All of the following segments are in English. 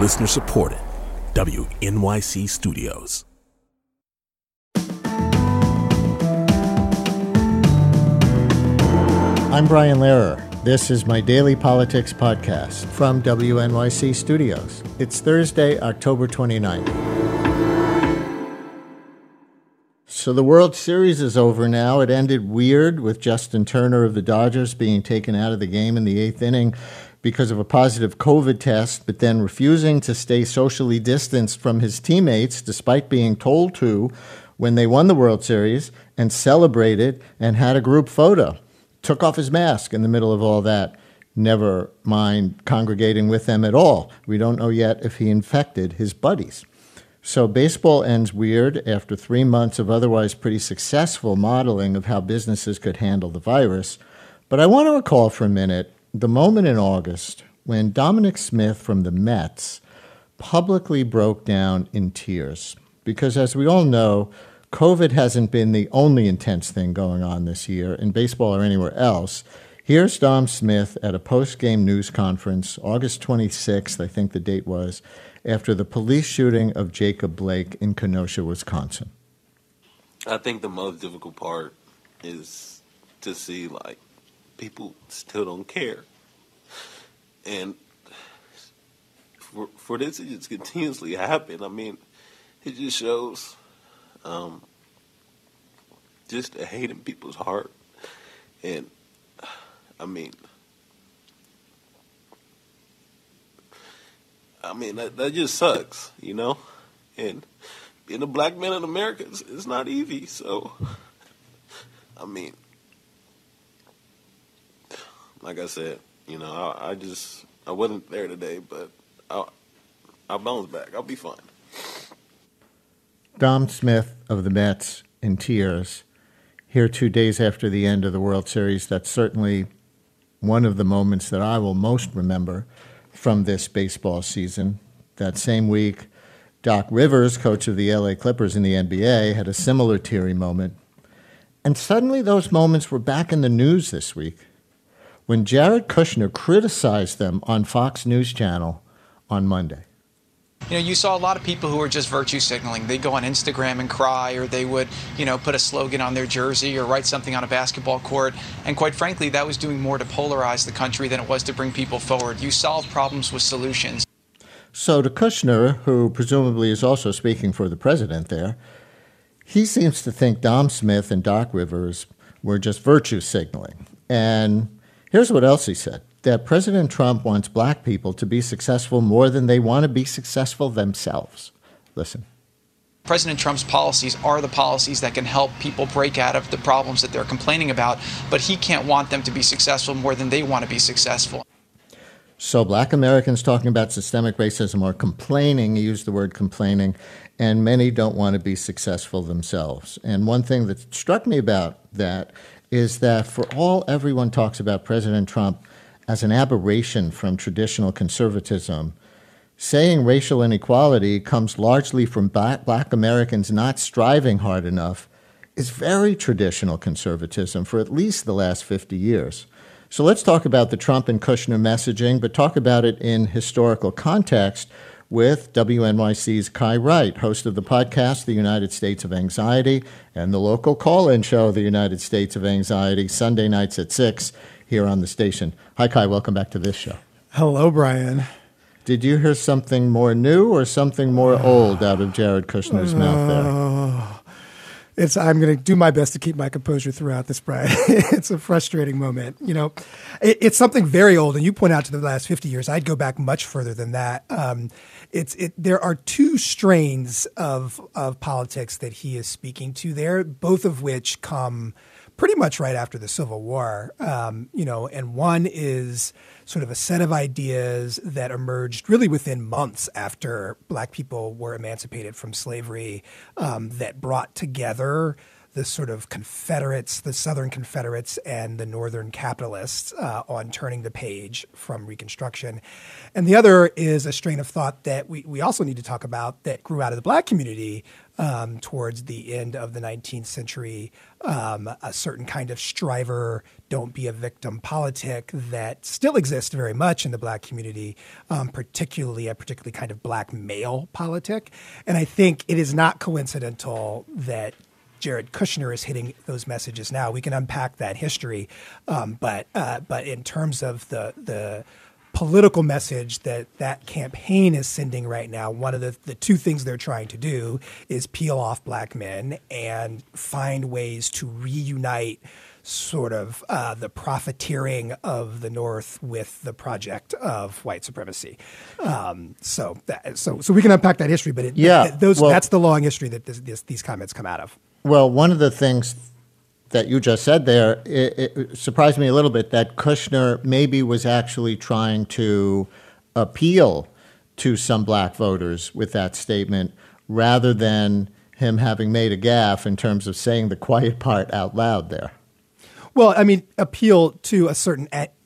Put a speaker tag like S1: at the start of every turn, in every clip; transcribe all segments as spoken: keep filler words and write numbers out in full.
S1: Listener supported. W N Y C Studios.
S2: I'm Brian Lehrer. This is my daily politics podcast from W N Y C Studios. It's Thursday, October twenty-ninth. So the World Series is over now. It ended weird with Justin Turner of the Dodgers being taken out of the game in the eighth inning because of a positive COVID test, but then refusing to stay socially distanced from his teammates despite being told to when they won the World Series, and celebrated and had a group photo. Took off his mask in the middle of all that. Never mind congregating with them at all. We don't know yet if he infected his buddies. So baseball ends weird after three months of otherwise pretty successful modeling of how businesses could handle the virus. But I want to recall for a minute the moment in August when Dominic Smith from the Mets publicly broke down in tears. Because as we all know, COVID hasn't been the only intense thing going on this year in baseball or anywhere else. Here's Dom Smith at a post-game news conference, August twenty-sixth, I think the date was, after the police shooting of Jacob Blake in Kenosha, Wisconsin.
S3: I think the most difficult part is to see, like, people still don't care. And for, for this to just continuously happen, I mean, it just shows um, just the hate in people's heart. And, I mean, I mean, that, that just sucks, you know? And being a black man in America, it's, it's not easy. So, I mean, like I said, you know, I, I just, I wasn't there today, but I'll, I'll bounce back. I'll be fine.
S2: Dom Smith of the Mets in tears, here two days after the end of the World Series. That's certainly one of the moments that I will most remember from this baseball season. That same week, Doc Rivers, coach of the L A Clippers in the N B A, had a similar teary moment. And suddenly those moments were back in the news this week when Jared Kushner criticized them on Fox News Channel on Monday.
S4: You know, you saw a lot of people who were just virtue signaling. They'd go on Instagram and cry, or they would, you know, put a slogan on their jersey or write something on a basketball court. And quite frankly, that was doing more to polarize the country than it was to bring people forward. You solve problems with solutions.
S2: So to Kushner, who presumably is also speaking for the president there, he seems to think Dom Smith and Doc Rivers were just virtue signaling. And here's what else he said, that President Trump wants black people to be successful more than they want to be successful themselves. Listen.
S4: President Trump's policies are the policies that can help people break out of the problems that they're complaining about, but he can't want them to be successful more than they want to be successful.
S2: So black Americans talking about systemic racism are complaining, he used the word complaining, and many don't want to be successful themselves. And one thing that struck me about that is that for all everyone talks about President Trump as an aberration from traditional conservatism, saying racial inequality comes largely from black, black Americans not striving hard enough is very traditional conservatism for at least the last fifty years. So let's talk about the Trump and Kushner messaging, but talk about it in historical context with W N Y C's Kai Wright, host of the podcast, The United States of Anxiety, and the local call-in show, The United States of Anxiety, Sunday nights at six here on the station. Hi, Kai. Welcome back to this show.
S5: Hello, Brian.
S2: Did you hear something more new or something more old out of Jared Kushner's uh, mouth there?
S5: It's. I'm going to do my best to keep my composure throughout this, Brian. It's a frustrating moment. You know, it, it's something very old, and you point out to the last fifty years. I'd go back much further than that. Um, it's. It, there are two strains of of politics that he is speaking to there, both of which come pretty much right after the Civil War. Um, you know, and one is sort of a set of ideas that emerged really within months after black people were emancipated from slavery, um, that brought together the sort of Confederates, the Southern Confederates and the Northern capitalists uh, on turning the page from Reconstruction. And the other is a strain of thought that we, we also need to talk about that grew out of the black community um, towards the end of the nineteenth century, um, a certain kind of striver, don't be a victim politic that still exists very much in the Black community, um, particularly a particularly kind of Black male politic. And I think it is not coincidental that Jared Kushner is hitting those messages now. We can unpack that history, um, but uh, but in terms of the the political message that that campaign is sending right now, one of the, the two things they're trying to do is peel off Black men and find ways to reunite sort of uh, the profiteering of the North with the project of white supremacy. Um, so that, so so we can unpack that history, but it,
S2: yeah,
S5: th- those
S2: well,
S5: that's the long history that this, this, these comments come out of.
S2: Well, one of the things that you just said there, it, it surprised me a little bit that Kushner maybe was actually trying to appeal to some Black voters with that statement rather than him having made a gaffe in terms of saying the quiet part out loud there.
S5: Well, I mean, appeal to a certain.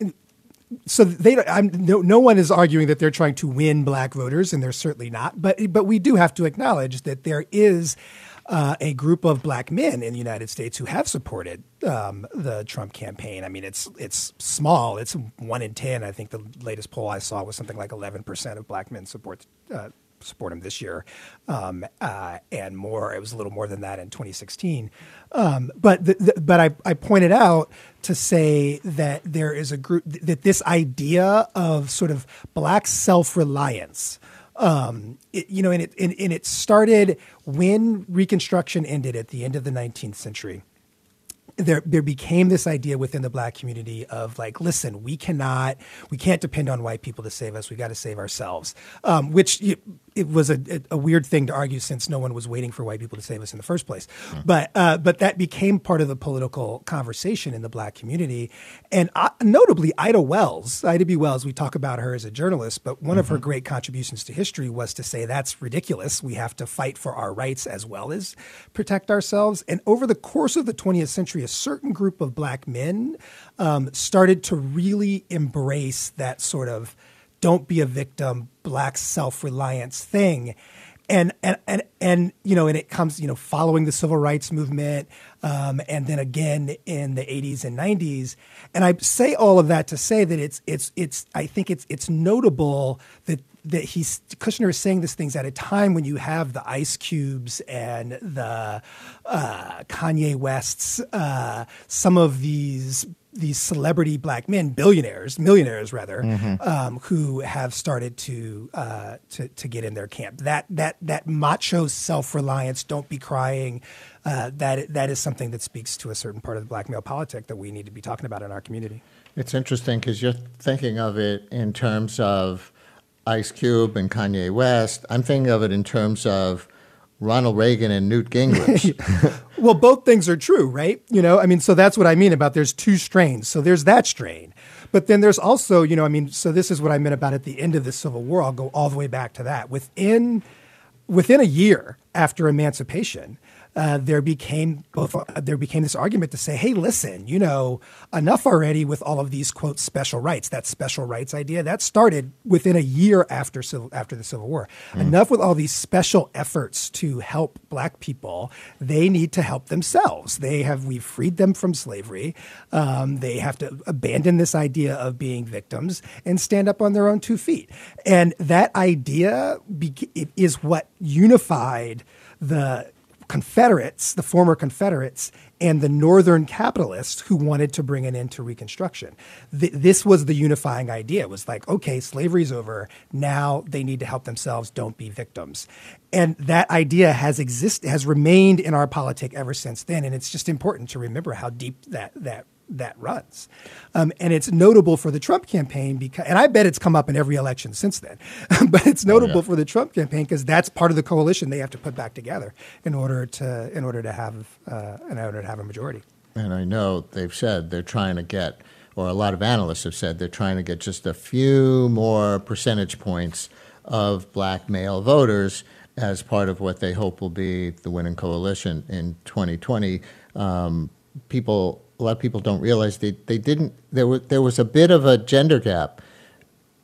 S5: So they, I'm, no, no one is arguing that they're trying to win Black voters, and they're certainly not. But but we do have to acknowledge that there is uh, a group of Black men in the United States who have supported um, the Trump campaign. I mean, it's it's small. It's one in ten. I think the latest poll I saw was something like eleven percent of Black men support uh, support him this year, um, uh, and more. It was a little more than that in twenty sixteen. Um, but the, the, but I, I pointed out to say that there is a group that this idea of sort of Black self-reliance. Um, it, you know, and it and, and it started when Reconstruction ended at the end of the nineteenth century. There, there became this idea within the Black community of like, listen, we cannot, we can't depend on white people to save us. We got to save ourselves. Um, which it, it was a, a weird thing to argue since no one was waiting for white people to save us in the first place. Mm. But, uh, but that became part of the political conversation in the Black community, and uh, notably Ida Wells, Ida B. Wells. We talk about her as a journalist, but one mm-hmm. of her great contributions to history was to say that's ridiculous. We have to fight for our rights as well as protect ourselves. And over the course of the twentieth century, a certain group of Black men um, started to really embrace that sort of don't be a victim, Black self-reliance thing. And, and, and, and, you know, and it comes, you know, following the civil rights movement um, and then again in the eighties and nineties. And I say all of that to say that it's, it's, it's, I think it's, it's notable that that he's Kushner is saying these things at a time when you have the Ice Cubes and the uh, Kanye Wests, uh, some of these these celebrity Black men, billionaires, millionaires rather, mm-hmm. um, who have started to uh, to to get in their camp. That that that macho self-reliance, don't be crying. Uh, that that is something that speaks to a certain part of the Black male politic that we need to be talking about in our community.
S2: It's interesting because you're thinking of it in terms of Ice Cube and Kanye West. I'm thinking of it in terms of Ronald Reagan and Newt Gingrich.
S5: Well, both things are true, right? You know, I mean, so that's what I mean about there's two strains. So there's that strain. But then there's also, you know, I mean, so this is what I meant about at the end of the Civil War. I'll go all the way back to that. Within within a year after emancipation, Uh, there became both, uh, there became this argument to say, hey, listen, you know, enough already with all of these, quote, special rights. That special rights idea, that started within a year after civil, after the Civil War. Mm. Enough with all these special efforts to help Black people. They need to help themselves. They have, we've freed them from slavery. Um, they have to abandon this idea of being victims and stand up on their own two feet. And that idea be- it is what unified the Confederates, the former Confederates, and the Northern capitalists who wanted to bring an end to Reconstruction. Th- this was the unifying idea. It was like, okay, slavery's over. Now they need to help themselves. Don't be victims. And that idea has exist has remained in our politic ever since then. And it's just important to remember how deep that that that runs. Um, and it's notable for the Trump campaign because, and I bet it's come up in every election since then, but it's notable oh, yeah. for the Trump campaign because that's part of the coalition they have to put back together in order to, in order to have, uh, in order to have a majority.
S2: And I know they've said they're trying to get, or a lot of analysts have said they're trying to get just a few more percentage points of Black male voters as part of what they hope will be the winning coalition in twenty twenty. Um, people, a lot of people don't realize they, they didn't, there was, there was a bit of a gender gap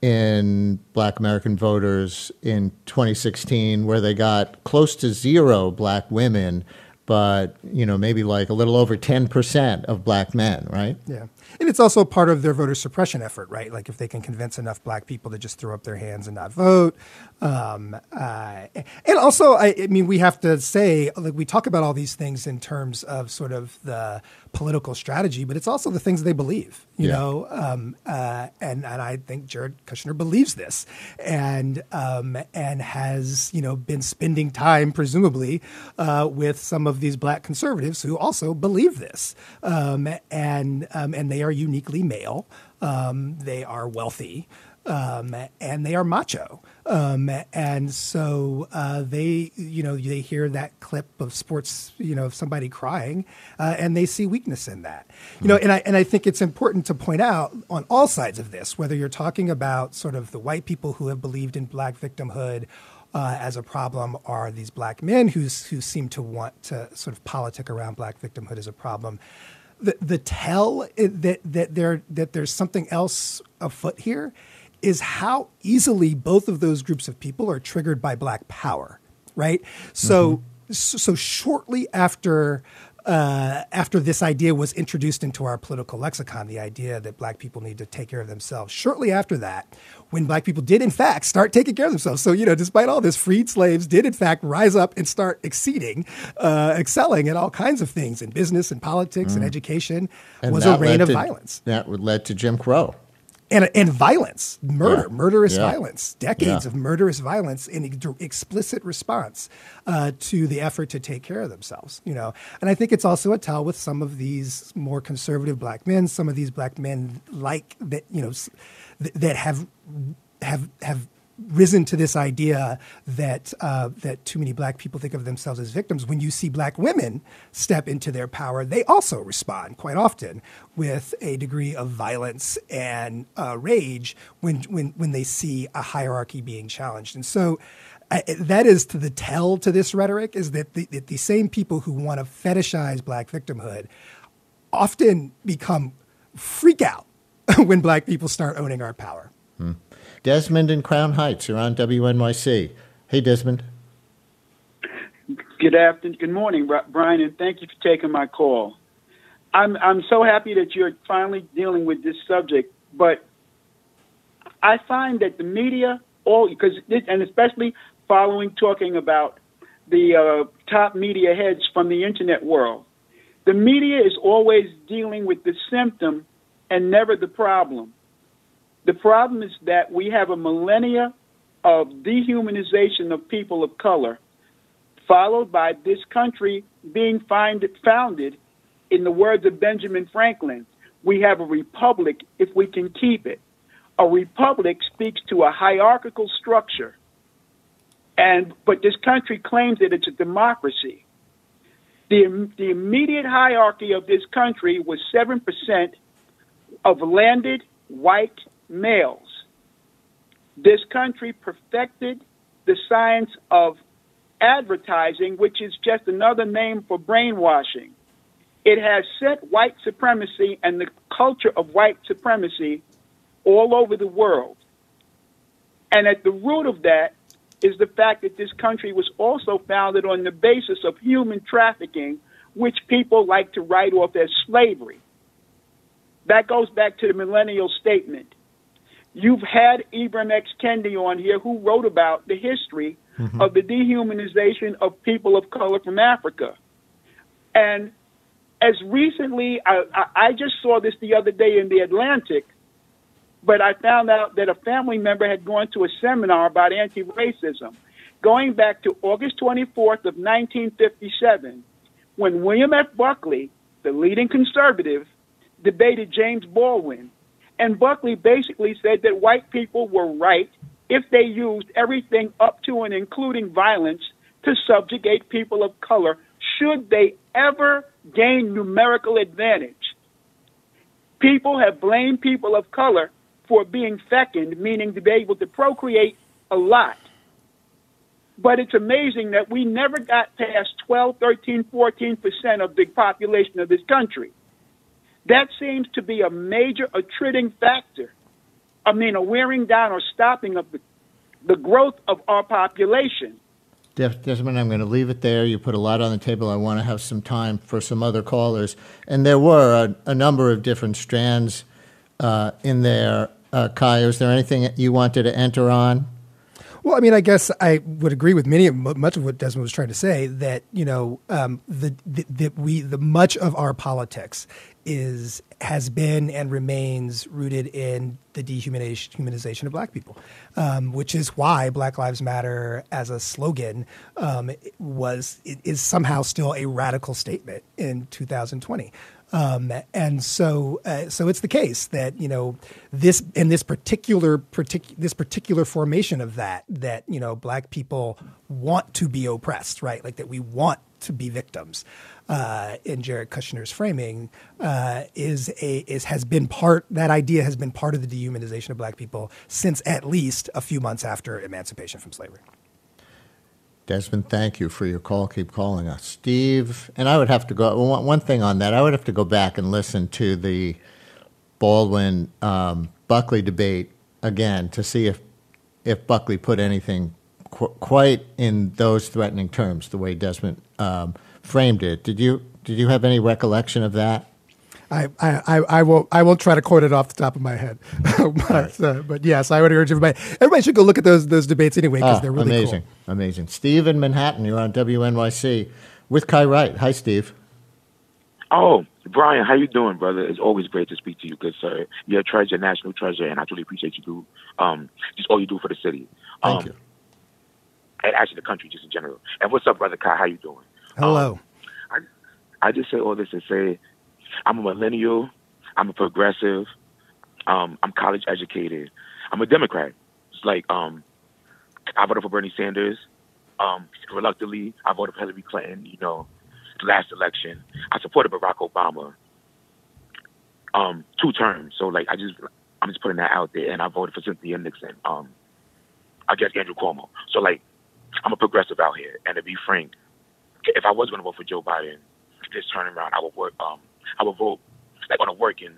S2: in Black American voters in twenty sixteen, where they got close to zero Black women, but, you know, maybe like a little over ten percent of Black men, right?
S5: Yeah. And it's also part of their voter suppression effort, right? Like if they can convince enough Black people to just throw up their hands and not vote. Um, uh, and also, I, I mean, we have to say, like, we talk about all these things in terms of sort of the political strategy, but it's also the things they believe, you
S2: Yeah.
S5: know? Um, uh, and, and I think Jared Kushner believes this and, um, and has, you know, been spending time, presumably, uh, with some of these Black conservatives who also believe this. Um, and, um, and they are uniquely male. Um, they are wealthy. Um, and they are macho. Um, and so uh, they, you know, they hear that clip of sports, you know, of somebody crying, uh, and they see weakness in that. You know, and I and I think it's important to point out on all sides of this, whether you're talking about sort of the white people who have believed in Black victimhood uh, as a problem, or these Black men who who seem to want to sort of politic around Black victimhood as a problem. The the tell that that there that there's something else afoot here is how easily both of those groups of people are triggered by Black power, right? So, mm-hmm. so, so shortly after uh, after this idea was introduced into our political lexicon, the idea that Black people need to take care of themselves, shortly after that, when Black people did in fact start taking care of themselves. So, you know, despite all this, freed slaves did in fact rise up and start exceeding, uh, excelling at all kinds of things in business and politics mm. and education,
S2: and
S5: was a reign of
S2: to,
S5: violence.
S2: That led to Jim Crow.
S5: And, and violence, murder,
S2: yeah.
S5: murderous
S2: yeah.
S5: violence, decades
S2: yeah.
S5: of murderous violence in ex- explicit response uh, to the effort to take care of themselves, you know. And I think it's also a tell with some of these more conservative Black men, some of these Black men like that, you know, th- that have have have risen to this idea that uh, that too many Black people think of themselves as victims. When you see Black women step into their power, they also respond quite often with a degree of violence and uh, rage when when when they see a hierarchy being challenged. And so uh, that is to the tell to this rhetoric is that the, that the same people who want to fetishize Black victimhood often become freak out when Black people start owning our power.
S2: Hmm. Desmond in Crown Heights, you're on W N Y C. Hey, Desmond.
S6: Good afternoon. Good morning, Brian, and thank you for taking my call. I'm I'm so happy that you're finally dealing with this subject, but I find that the media, all because and especially following talking about the uh, top media heads from the internet world, the media is always dealing with the symptom and never the problem. The problem is that we have a millennia of dehumanization of people of color, followed by this country being find, founded, in the words of Benjamin Franklin, we have a republic if we can keep it. A republic speaks to a hierarchical structure, and but this country claims that it's a democracy. The, the immediate hierarchy of this country was seven percent of landed white males. This country perfected the science of advertising, which is just another name for brainwashing. It has set white supremacy and the culture of white supremacy all over the world. And at the root of that is the fact that this country was also founded on the basis of human trafficking, which people like to write off as slavery. That goes back to the millennial statement. You've had Ibram X. Kendi on here who wrote about the history mm-hmm. of the dehumanization of people of color from Africa. And as recently, I, I just saw this the other day in the Atlantic, but I found out that a family member had gone to a seminar about anti-racism, going back to August twenty-fourth of nineteen fifty-seven, when William F. Buckley, the leading conservative, debated James Baldwin. And Buckley basically said that white people were right if they used everything up to and including violence to subjugate people of color should they ever gain numerical advantage. People have blamed people of color for being fecund, meaning to be able to procreate a lot. But it's amazing that we never got past twelve, thirteen, fourteen percent of the population of this country. That seems to be a major attriting factor I mean, a wearing down or stopping of the, the growth of our population.
S2: Desmond, I'm going to leave it there. You put a lot on the table. I want to have some time for some other callers. And there were a, a number of different strands uh, in there. Uh, Kai, is there anything you wanted to enter on?
S5: Well, I mean, I guess I would agree with many, much of what Desmond was trying to say. That you know, um, the, the, the we the much of our politics is has been and remains rooted in the dehumanization humanization of Black people, um, which is why Black Lives Matter as a slogan um, was is somehow still a radical statement in two thousand twenty. Um, and so, uh, so it's the case that you know this in this particular partic- this particular formation of that that you know Black people want to be oppressed, right? Like that we want to be victims. Uh, in Jared Kushner's framing, uh, is a is has been part that idea has been part of the dehumanization of Black people since at least a few months after emancipation from slavery.
S2: Desmond, thank you for your call. Keep calling us. Steve, and I would have to go, one, one thing on that, I would have to go back and listen to the Baldwin um, Buckley debate again to see if, if Buckley put anything qu- quite in those threatening terms, the way Desmond um, framed it. Did you, did you have any recollection of that?
S5: I, I, I won't I won't try to quote it off the top of my head, but right. uh, but yes, I would urge everybody. Everybody should go look at those those debates anyway because
S2: oh,
S5: they're really
S2: amazing,
S5: cool.
S2: amazing. Steve in Manhattan, you're on W N Y C with Kai Wright. Hi, Steve.
S7: Oh, Brian, how you doing, brother? It's always great to speak to you, good sir. You're a treasure, national treasure, and I truly appreciate you do um just all you do for the city.
S2: Thank
S7: um,
S2: you.
S7: And actually the country just in general. And what's up, brother Kai? How you doing?
S5: Hello.
S7: Um, I I just say all this to say I'm a millennial. I'm a progressive. Um, I'm college educated. I'm a Democrat. It's like um, I voted for Bernie Sanders. Um, reluctantly, I voted for Hillary Clinton. You know, the last election, I supported Barack Obama. Um, two terms. So like, I just, I'm just putting that out there. And I voted for Cynthia Nixon. Um, I guess Andrew Cuomo. So like, I'm a progressive out here. And to be frank, if I was going to vote for Joe Biden this turnaround, I would work. Um, I would vote like on a working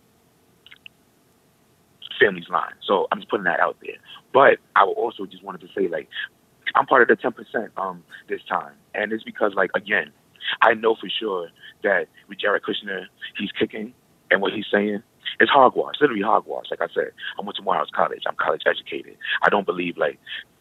S7: family's line. So I'm just putting that out there. But I would also just wanted to say, like, I'm part of the ten percent um, this time. And it's because, like, again, I know for sure that with Jared Kushner, he's kicking and what he's saying is hogwash, literally hogwash. Like I said, I went to Morehouse College. I'm college educated. I don't believe, like,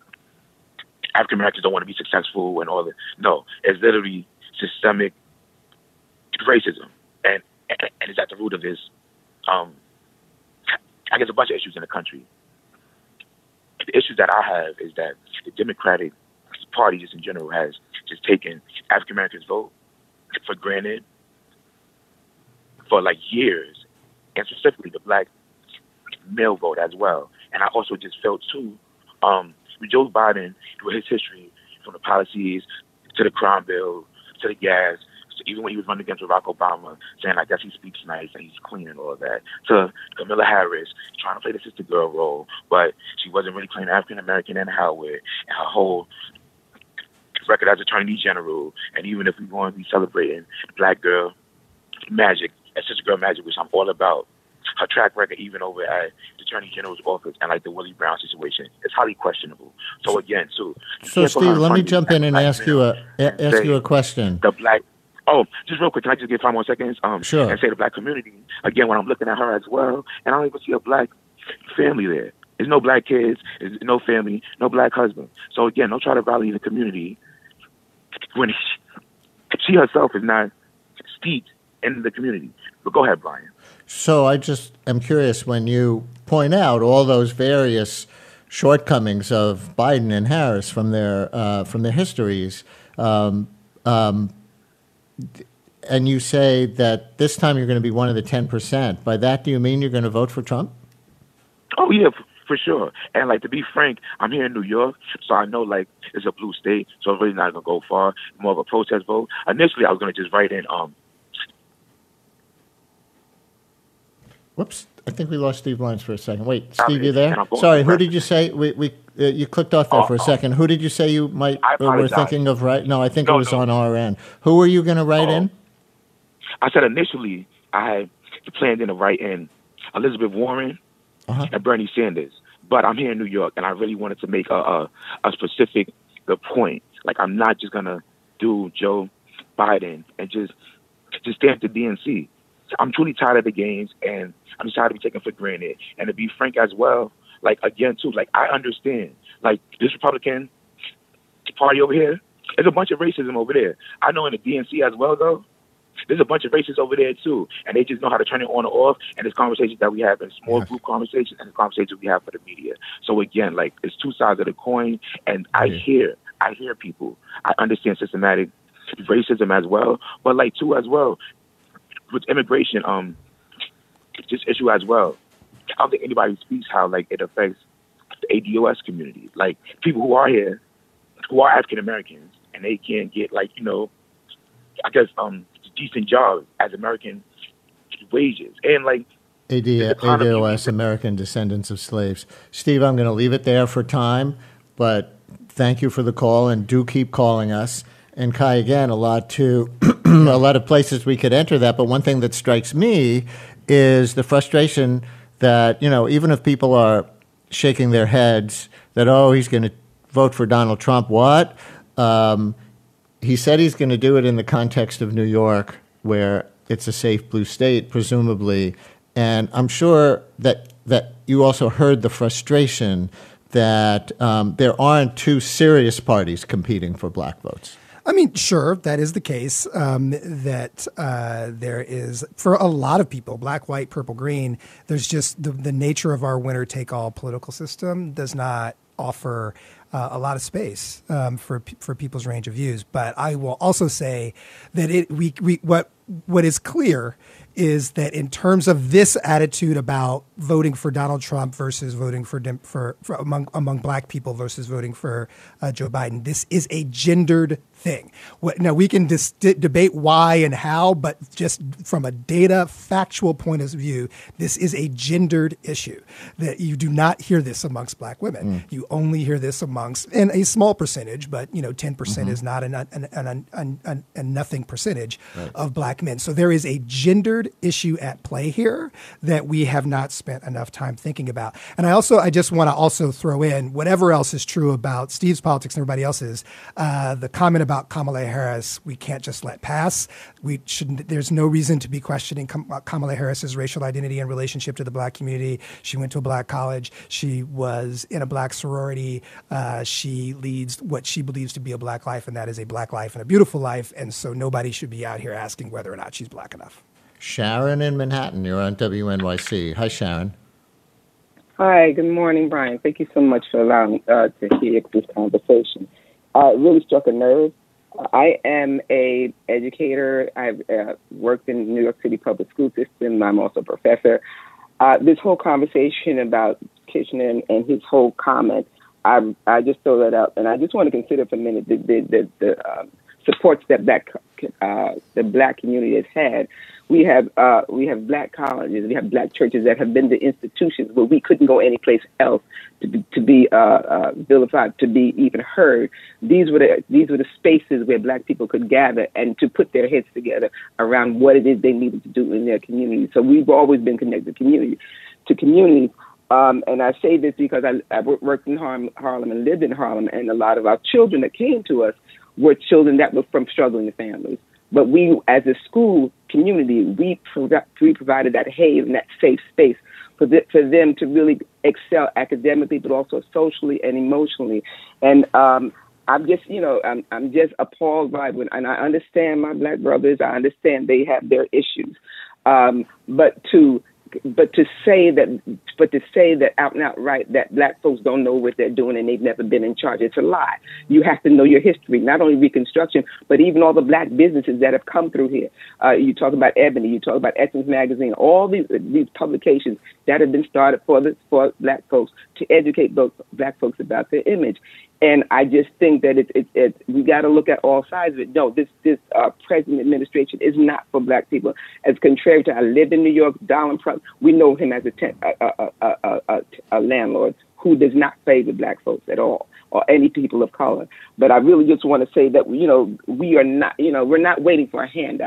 S7: African Americans don't want to be successful and all that. No, it's literally systemic racism. And and it's at the root of this, um, I guess, a bunch of issues in the country. The issues that I have is that the Democratic Party, just in general, has just taken African Americans' vote for granted for like years, and specifically the Black male vote as well. And I also just felt too, um, with Joe Biden, with his history, from the policies to the crime bill to the gas. Even when he was running against Barack Obama, saying, I guess he speaks nice and he's clean and all of that, to Kamala Harris trying to play the sister girl role, but she wasn't really playing African American in Howard, and her whole record as Attorney General. And even if we want to be celebrating Black girl magic, and sister girl magic, which I'm all about, her track record, even over at the Attorney General's office and like the Willie Brown situation, is highly questionable. So again, too.
S2: So Steve, let me jump in and ask you a ask you a question.
S7: The Black. Oh, just real quick, can I just get five more seconds? Um,
S2: sure.
S7: And say the Black community, again, when I'm looking at her as well, and I don't even see a Black family there. There's no Black kids, there's no family, no Black husband. So again, don't try to rally the community when she, she herself is not steeped in the community. But go ahead, Brian.
S2: So I just am curious, when you point out all those various shortcomings of Biden and Harris from their uh, from their histories, um, um, and you say that this time you're going to be one of the ten percent. By that, do you mean you're going to vote for Trump?
S7: Oh, yeah, for, for sure. And, like, to be frank, I'm here in New York, so I know, like, it's a blue state, so it's really not going to go far. More of a protest vote. Initially, I was going to just write in. Um,
S2: Whoops. I think we lost Steve Lyons for a second. Wait, Steve, you there? Sorry, who did you say? We, we uh, you clicked off there oh, for a second. Who did you say you might or were thinking of writing? No, I think no, it was no. on our end. Who were you going to write oh. in?
S7: I said initially I had planned in to write in Elizabeth Warren uh-huh. and Bernie Sanders. But I'm here in New York, and I really wanted to make a a, a specific the point. Like, I'm not just gonna do Joe Biden and just just stamp the D N C. I'm truly tired of the games, and I'm just tired of being taken for granted. And to be frank as well, like, again, too, like, I understand, like, this Republican Party over here, there's a bunch of racism over there. I know in the D N C as well, though, there's a bunch of racists over there, too, and they just know how to turn it on or off, and it's conversations that we have in small group conversations and the conversations we have for the media. So, again, like, it's two sides of the coin, and I yeah. hear, I hear people. I understand systematic racism as well, but, like, too, as well, with immigration, um, this issue as well, I don't think anybody speaks how, like, it affects the A D O S community. Like, people who are here, who are African Americans, and they can't get, like, you know, I guess, um, decent jobs as American wages. And, like,
S2: A D O S, American Descendants of Slaves. Steve, I'm going to leave it there for time, but thank you for the call, and do keep calling us. And Kai, again, a lot to a lot of places we could enter that, but one thing that strikes me is the frustration that, you know, even if people are shaking their heads that, oh, he's going to vote for Donald Trump, what? Um, he said he's going to do it in the context of New York, where it's a safe blue state, presumably. And I'm sure that that you also heard the frustration that um, there aren't two serious parties competing for black votes.
S5: I mean, sure, that is the case, um, that uh, there is, for a lot of people, black, white, purple, green, there's just the, the nature of our winner-take-all political system does not offer uh, a lot of space um, for for people's range of views. But I will also say that it we, we what what is clear is that in terms of this attitude about voting for Donald Trump versus voting for for, for among among black people versus voting for uh, Joe Biden, this is a gendered thing. Now, we can dis- d- debate why and how, but just from a data factual point of view, this is a gendered issue. That you do not hear this amongst black women. Mm. You only hear this amongst, and a small percentage, but you know, ten percent mm-hmm. is not an, an, an, an, an, a nothing percentage right. of black men. So there is a gendered issue at play here that we have not spent enough time thinking about. And I also, I just want to also throw in whatever else is true about Steve's politics and everybody else's, uh, the comment about about Kamala Harris, we can't just let pass. We shouldn't. There's no reason to be questioning Kamala Harris's racial identity and relationship to the black community. She went to a black college. She was in a black sorority. Uh, she leads what she believes to be a black life, and that is a black life and a beautiful life. And so nobody should be out here asking whether or not she's black enough. Sharon in Manhattan, you're on W N Y C. Hi, Sharon.
S8: Hi, good morning, Brian. Thank you so much for allowing uh, to hear this conversation. Uh, it really struck a nerve. I am a educator. I've uh, worked in the New York City public school system. I'm also a professor. Uh, this whole conversation about Kitchener and, and his whole comment, I, I just throw that out, and I just want to consider for a minute the the, the, the um, supports that black uh, the black community has had. We have uh, we have black colleges, we have black churches that have been the institutions where we couldn't go anyplace else to be to be uh, uh, vilified, to be even heard. These were the these were the spaces where black people could gather and to put their heads together around what it is they needed to do in their community. So we've always been connected to community to community. Um, and I say this because I, I worked in Harlem, Harlem and lived in Harlem, and a lot of our children that came to us were children that were from struggling families. But we, as a school community, we, pro- we provided that haven, that safe space for, the, for them to really excel academically, but also socially and emotionally. And um, I'm just, you know, I'm, I'm just appalled by it. And I understand my black brothers. I understand they have their issues. Um, but to But to say that, but to say that out and outright that black folks don't know what they're doing and they've never been in charge, it's a lie. You have to know your history, not only Reconstruction, but even all the black businesses that have come through here. Uh, you talk about Ebony, you talk about Essence Magazine, all these these publications that have been started for the, for black folks to educate those black folks about their image. And I just think that it's it, it, we got to look at all sides of it. No, this this uh, present administration is not for black people. As contrary to, I lived in New York, Donald Trump, we know him as a, te- a, a, a, a, a landlord who does not favor black folks at all, or any people of color. But I really just want to say that, you know, we are not, you know, we're not waiting for a handout.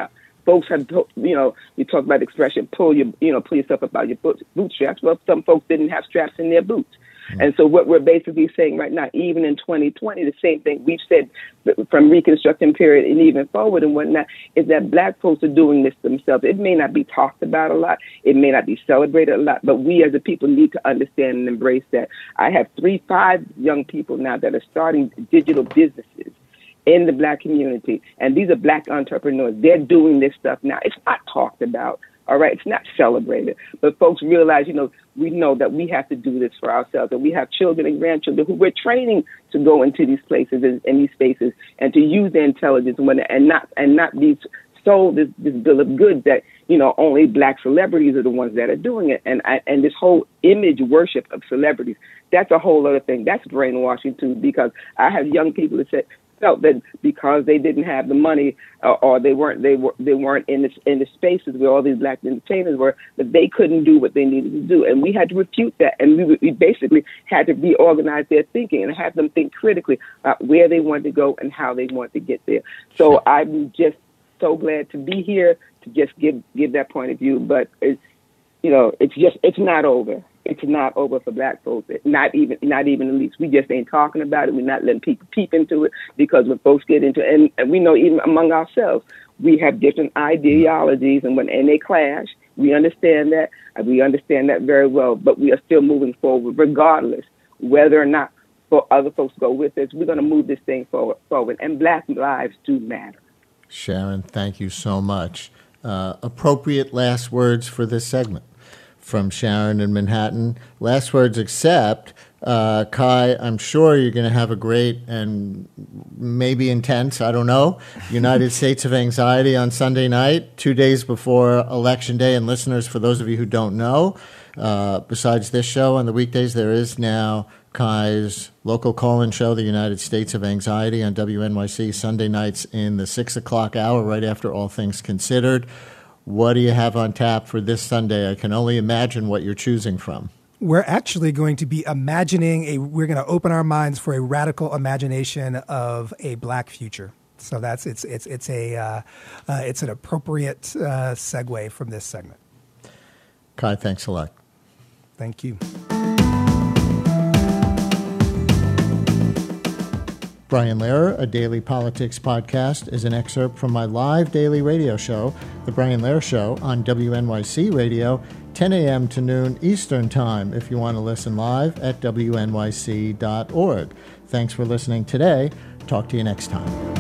S8: folks have, you know, you talk about the expression, pull your, you know, pull yourself up out your boot, bootstraps. Well, some folks didn't have straps in their boots. And so what we're basically saying right now, even in twenty twenty, the same thing we've said from Reconstruction period and even forward and whatnot, is that black folks are doing this themselves. It may not be talked about a lot. It may not be celebrated a lot, but we as a people need to understand and embrace that. I have three, five young people now that are starting digital businesses in the black community. And these are black entrepreneurs. They're doing this stuff now. It's not talked about. All right, it's not celebrated, but folks realize, you know, we know that we have to do this for ourselves, and we have children and grandchildren who we're training to go into these places and, and these spaces and to use their intelligence and, and not and not be sold this, this bill of goods that, you know, only black celebrities are the ones that are doing it, and I, and this whole image worship of celebrities, that's a whole other thing. That's brainwashing too, because I have young people that say, felt that because they didn't have the money uh, or they weren't they were they weren't in the in the spaces where all these black entertainers were, that they couldn't do what they needed to do, and we had to refute that, and we, we basically had to reorganize their thinking and have them think critically about where they wanted to go and how they wanted to get there. So I'm just so glad to be here to just give give that point of view, but it's, you know, it's just it's not over. It's not over for black folks. Not even, not even the least. We just ain't talking about it. We're not letting people peep into it, because when folks get into it, and, and we know even among ourselves, we have different ideologies, and when and they clash, we understand that, and we understand that very well. But we are still moving forward, regardless whether or not for other folks go with us. We're going to move this thing forward. Forward, and black lives do matter.
S2: Sharon, thank you so much. Uh, appropriate last words for this segment from Sharon in Manhattan. Last words except, uh, Kai, I'm sure you're going to have a great and maybe intense, I don't know, United States of Anxiety on Sunday night, two days before Election Day. And listeners, for those of you who don't know, uh, besides this show on the weekdays, there is now Kai's local call-in show, the United States of Anxiety, on W N Y C, Sunday nights in the six o'clock hour, right after All Things Considered. What do you have on tap for this Sunday? I can only imagine what you're choosing from.
S5: We're actually going to be imagining a, we're going to open our minds for a radical imagination of a black future. So that's, it's, it's, it's a, uh, uh, it's an appropriate uh, segue from this segment.
S2: Kai, thanks a lot.
S5: Thank you.
S2: Brian Lehrer, a daily politics podcast, is an excerpt from my live daily radio show, The Brian Lehrer Show, on W N Y C Radio, ten a.m. to noon Eastern Time, if you want to listen live at W N Y C dot org. Thanks for listening today. Talk to you next time.